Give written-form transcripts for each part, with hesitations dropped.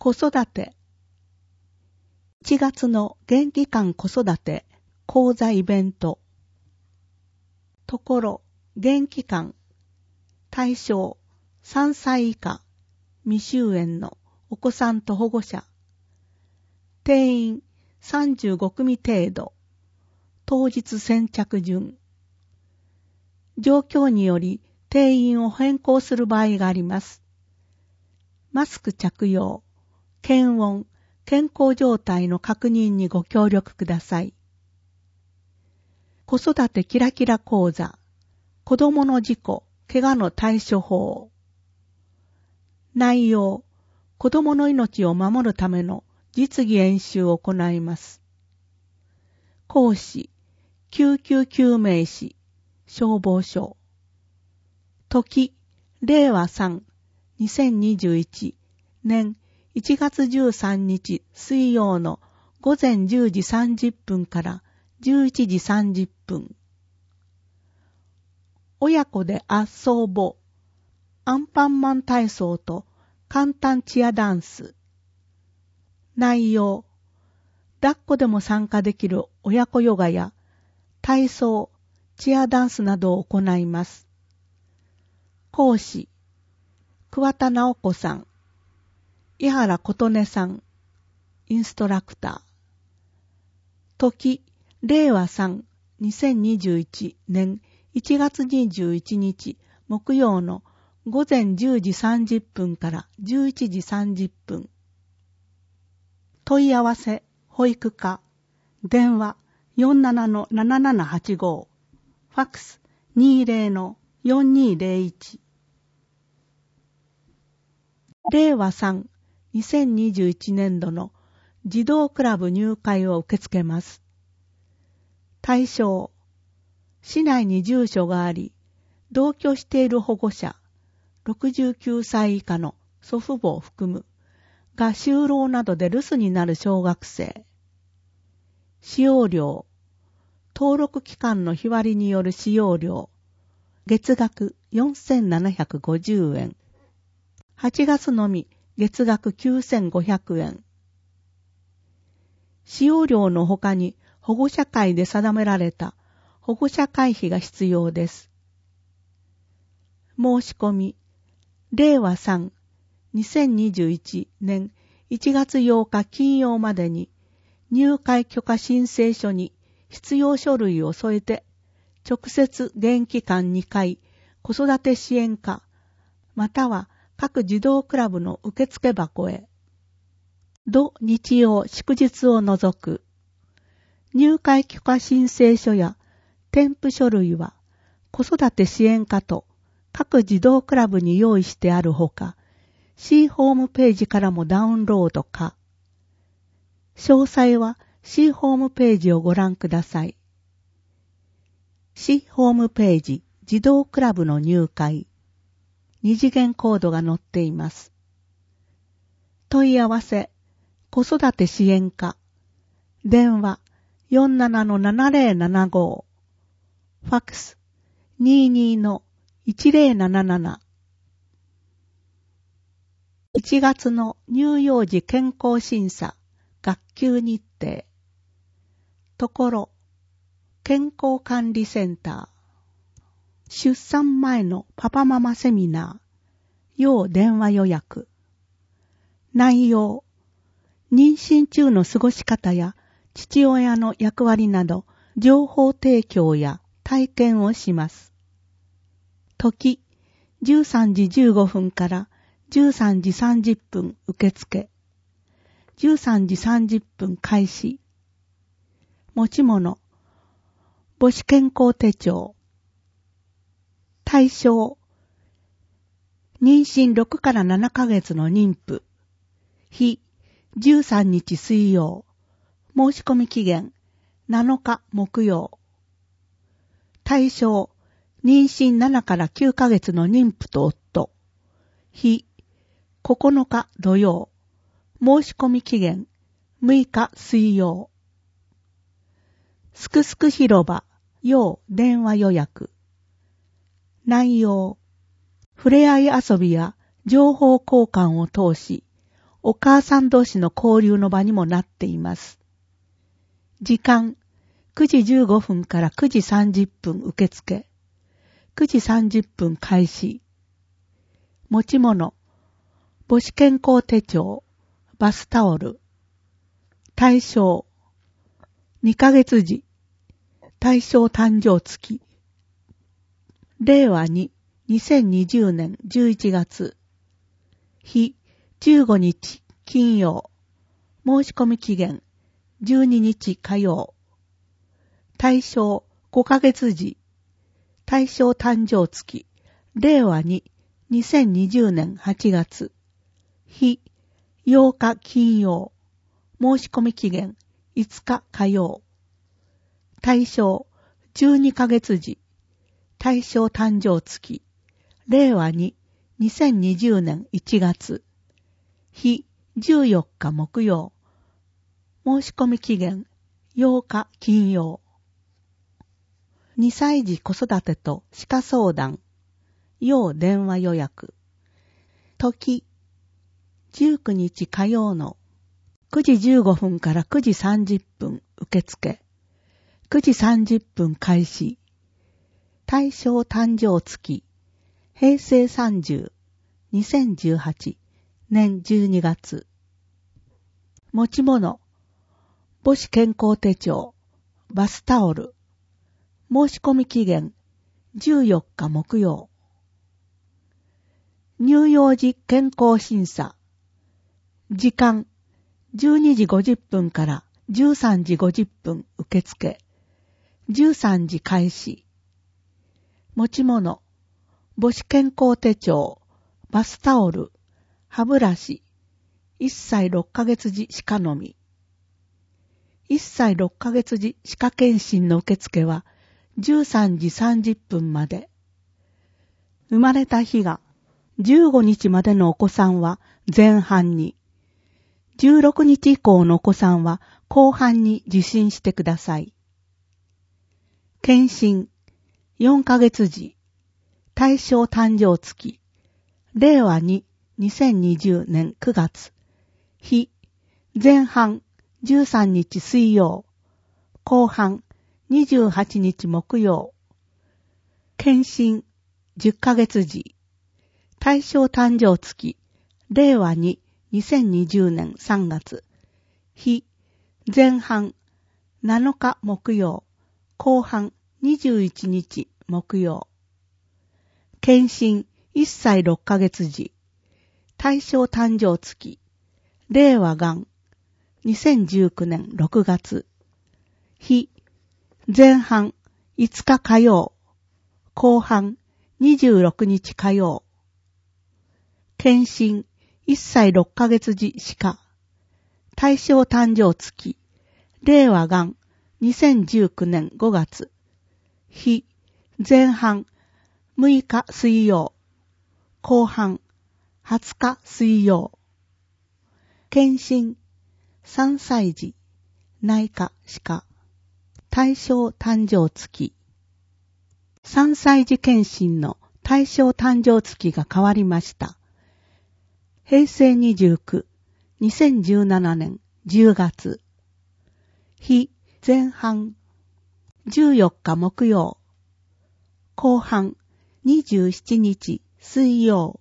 子育て。1月の元気館子育て講座イベント。ところ、元気館。対象、3歳以下、未就園のお子さんと保護者。定員35組程度。当日先着順。状況により定員を変更する場合があります。マスク着用、検温、健康状態の確認にご協力ください。子育てキラキラ講座、子供の事故、怪我の対処法。内容、子供の命を守るための実技演習を行います。講師、救急救命士、消防署。時、令和3、2021年1月13日水曜の午前10時30分から11時30分。親子で遊ぼ。アンパンマン体操と簡単チアダンス。内容。抱っこでも参加できる親子ヨガや体操、チアダンスなどを行います。講師。桑田直子さん。井原琴音さん。インストラクター。時、令和3、2021年1月21日木曜の午前10時30分から11時30分。問い合わせ、保育課、電話 47-7785、ファックス 20-4201。令和3、2021年度の児童クラブ入会を受け付けます。対象、市内に住所があり、同居している保護者、69歳以下の祖父母を含む、が就労などで留守になる小学生。使用料、登録期間の日割りによる使用料、月額4750円。8月のみ月額9500円。使用料の他に保護者会で定められた保護者会費が必要です。申し込み、令和3、2021年1月8日金曜までに入会許可申請書に必要書類を添えて直接元気館2階子育て支援課または各児童クラブの受付箱へ。土日曜祝日を除く。入会許可申請書や添付書類は子育て支援課と各児童クラブに用意してあるほか、C ホームページからもダウンロードか。詳細は C ホームページをご覧ください。C ホームページ児童クラブの入会。二次元コードが載っています。問い合わせ、子育て支援課。電話 47-7075。ファックス 22-1077。1月の乳幼児健康審査、学級日程。ところ、健康管理センター。出産前のパパママセミナー、要電話予約。内容、妊娠中の過ごし方や父親の役割など、情報提供や体験をします。時、13時15分から13時30分受付。13時30分開始。持ち物、母子健康手帳。対象、妊娠6から7ヶ月の妊婦。日、13日水曜。申し込み期限、7日木曜。対象、妊娠7から9ヶ月の妊婦と夫。日、9日土曜。申し込み期限、6日水曜。すくすく広場、要電話予約。内容、触れ合い遊びや情報交換を通し、 お母さん同士の交流の場にもなっています。時間、9時15分から9時30分受付。9時30分開始。持ち物、母子健康手帳、バスタオル。対象、2ヶ月時、対象誕生月。令和2、2020年11月。日、15日金曜。申し込み期限、12日火曜。対象、5ヶ月時、対象誕生月。令和2、2020年8月。日、8日金曜。申し込み期限、5日火曜。対象、12ヶ月時。対象誕生月。令和2、2020年1月。日、14日木曜。申し込み期限、8日金曜。2歳児子育てと歯科相談。要電話予約。時、19日火曜の9時15分から9時30分受付。9時30分開始。対象誕生月。平成30、2018年12月。持ち物、母子健康手帳、バスタオル。申し込み期限、14日木曜。乳幼児健康審査。時間、12時50分から13時50分受付。13時開始。持ち物、母子健康手帳、バスタオル、歯ブラシ、1歳6ヶ月児歯科のみ。1歳6ヶ月児歯科検診の受付は13時30分まで。生まれた日が15日までのお子さんは前半に、16日以降のお子さんは後半に受診してください。検診、4ヶ月時、対象誕生月、令和2、2020年9月、日、前半13日水曜、後半28日木曜。検診、10ヶ月時、対象誕生月、令和2、2020年3月、日、前半7日木曜、後半21日木曜。検診1歳6ヶ月時、対象誕生月、令和元2019年6月、日、前半5日火曜、後半26日火曜。検診1歳6ヶ月時歯科、対象誕生月、令和元2019年5月、日、前半6日水曜、後半20日水曜。検診3歳児内科歯科、対象誕生月。3歳児検診の対象誕生月が変わりました。平成29、2017年10月。日、前半14日木曜、後半27日水曜。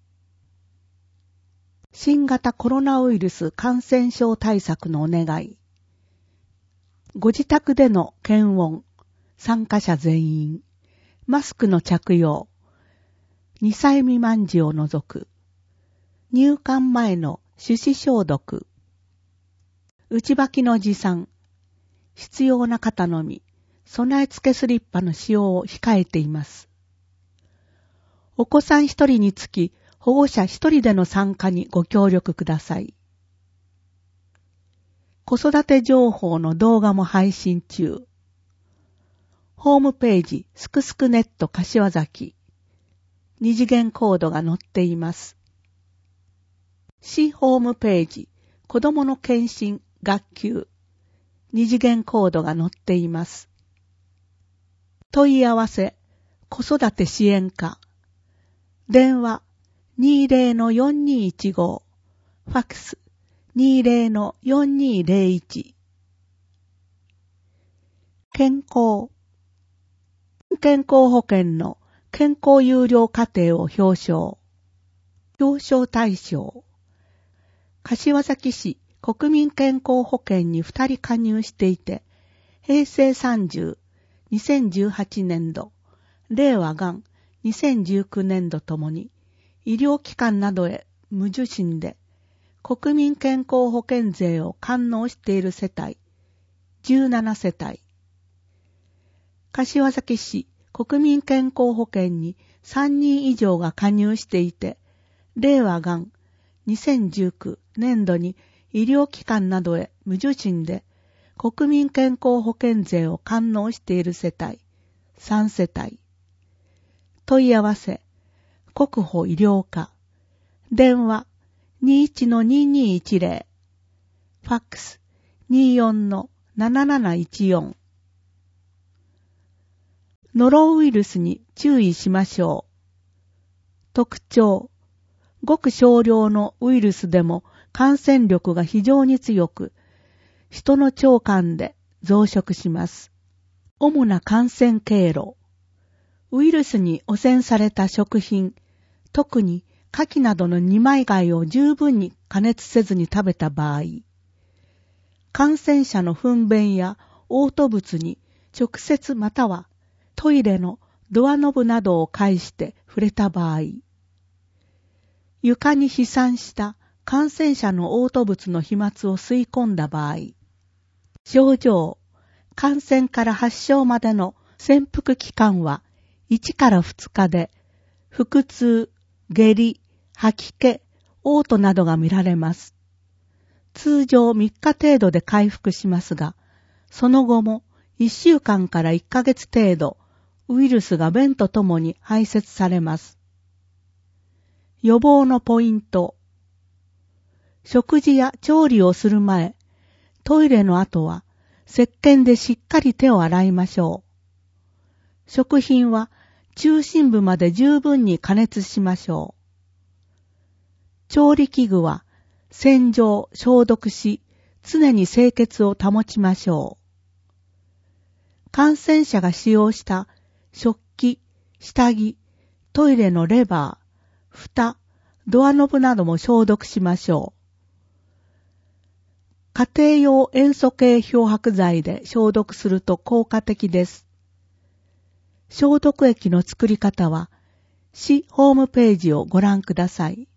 新型コロナウイルス感染症対策のお願い。ご自宅での検温、参加者全員、マスクの着用、2歳未満児を除く、入館前の手指消毒、内履きの持参、必要な方のみ、備え付けスリッパの使用を控えています。お子さん1人につき、保護者1人での参加にご協力ください。子育て情報の動画も配信中。ホームページすくすくネット柏崎。2次元コードが載っています。市ホームページ子どもの検診学級。2次元コードが載っています。問い合わせ子育て支援課。電話 20-4215 ファックス 20-4201。健康保険の健康有料課程を表彰対象。柏崎市国民健康保険に2人加入していて、平成30、2018年度、令和元2019年度ともに医療機関などへ無受診で国民健康保険税を完納している世帯17世帯。柏崎市国民健康保険に3人以上が加入していて、令和元2019年度に医療機関などへ無受診で国民健康保険税を完納している世帯3世帯。問い合わせ、国保医療課、電話 21-2210、ファックス 24-7714。ノロウイルスに注意しましょう。特徴、ごく少量のウイルスでも感染力が非常に強く、人の腸管で増殖します。主な感染経路、ウイルスに汚染された食品、特に牡蠣などの二枚貝を十分に加熱せずに食べた場合、感染者の糞便や嘔吐物に直接またはトイレのドアノブなどを介して触れた場合、床に飛散した感染者の嘔吐物の飛沫を吸い込んだ場合、症状、感染から発症までの潜伏期間は1から2日で、腹痛、下痢、吐き気、嘔吐などが見られます。通常3日程度で回復しますが、その後も1週間から1ヶ月程度、ウイルスが便とともに排泄されます。予防のポイント。食事や調理をする前、トイレの後は石鹸でしっかり手を洗いましょう。食品は中心部まで十分に加熱しましょう。調理器具は洗浄、消毒し、常に清潔を保ちましょう。感染者が使用した食器、下着、トイレのレバー、蓋、ドアノブなども消毒しましょう。家庭用塩素系漂白剤で消毒すると効果的です。消毒液の作り方は、市ホームページをご覧ください。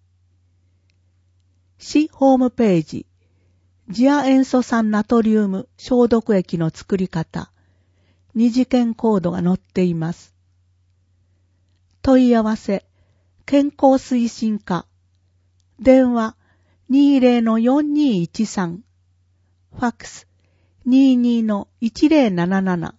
市ホームページ、次亜塩素酸ナトリウム消毒液の作り方、二次元コードが載っています。問い合わせ、健康推進課、電話 20-4213、ファックス 22-1077。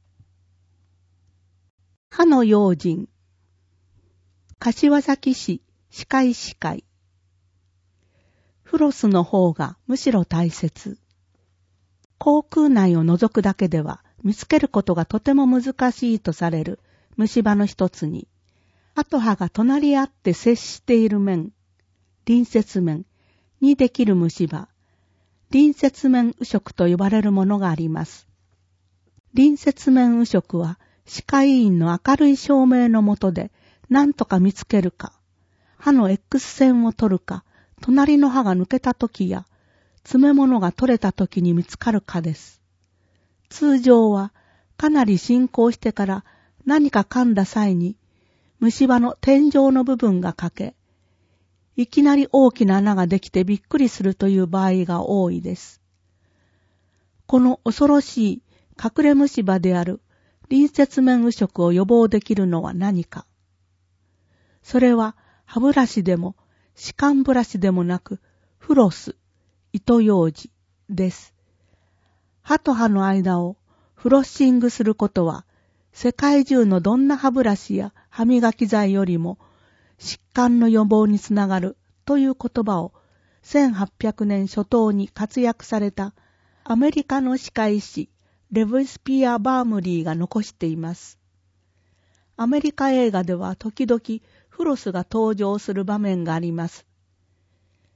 歯の用心、柏崎市歯科医師会。フロスの方がむしろ大切。口腔内を覗くだけでは見つけることがとても難しいとされる虫歯の一つに、歯と歯が隣り合って接している面、隣接面にできる虫歯、隣接面右食と呼ばれるものがあります。隣接面右食は歯科医院の明るい照明の下で何とか見つけるか、歯の X 線を取るか、隣の歯が抜けた時や詰め物が取れた時に見つかるかです。通常はかなり進行してから何か噛んだ際に虫歯の天井の部分が欠け、いきなり大きな穴ができてびっくりするという場合が多いです。この恐ろしい隠れ虫歯である隣接面右食を予防できるのは何か。それは歯ブラシでも歯間ブラシでもなくフロス、糸ようじです。歯と歯の間をフロッシングすることは世界中のどんな歯ブラシや歯磨き剤よりも疾患の予防につながるという言葉を1800年初頭に活躍されたアメリカの歯科医師レヴィスピア・バームリーが残しています。アメリカ映画では時々フロスが登場する場面があります。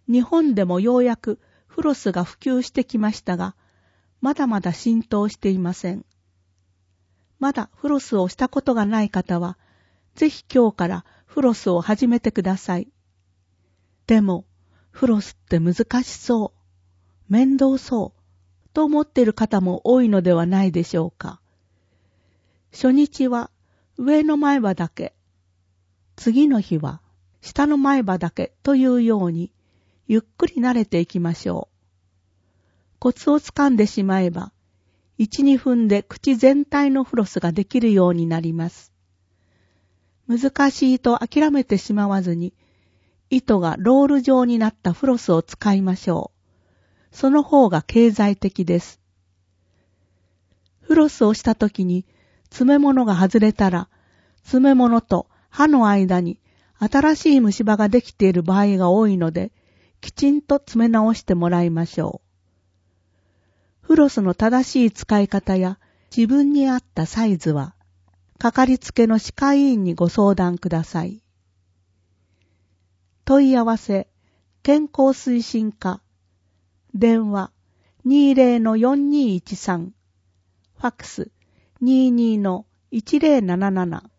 日本でもようやくフロスが普及してきましたが、まだまだ浸透していません。まだフロスをしたことがない方は、ぜひ今日からフロスを始めてください。でも、フロスって難しそう、面倒そうと思っている方も多いのではないでしょうか。初日は上の前歯だけ、次の日は下の前歯だけというように、ゆっくり慣れていきましょう。コツをつかんでしまえば、1、2分で口全体のフロスができるようになります。難しいと諦めてしまわずに、糸がロール状になったフロスを使いましょう。その方が経済的です。フロスをしたときに詰め物が外れたら、詰め物と歯の間に新しい虫歯ができている場合が多いので、きちんと詰め直してもらいましょう。フロスの正しい使い方や自分に合ったサイズは、かかりつけの歯科医院にご相談ください。問い合わせ、健康推進課、電話 20-4213、ファックス 22-1077